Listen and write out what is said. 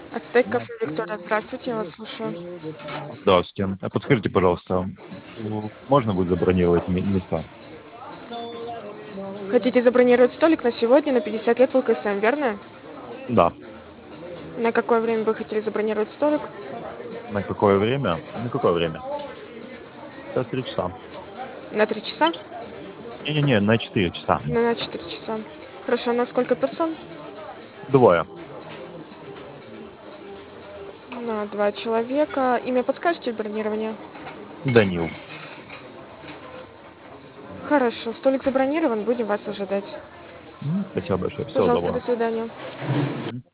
От Steak Cafe Виктория, здравствуйте, я вас слушаю. Здравствуйте. Подскажите, пожалуйста, можно будет забронировать места? Хотите забронировать столик на сегодня на 50 лет в ЛКСМ, верно? Да. На какое время вы хотели забронировать столик? На какое время? На какое время? Сейчас 3 часа. На 3 часа? Не-не-не, на 4 часа. На 4 часа. Хорошо, на сколько персон? Двое. На 2 человека. Имя подскажете бронирования? Данил. Хорошо, столик забронирован, будем вас ожидать. Спасибо большое. Всего Пожалуйста, до доброго. свидания. Мгм.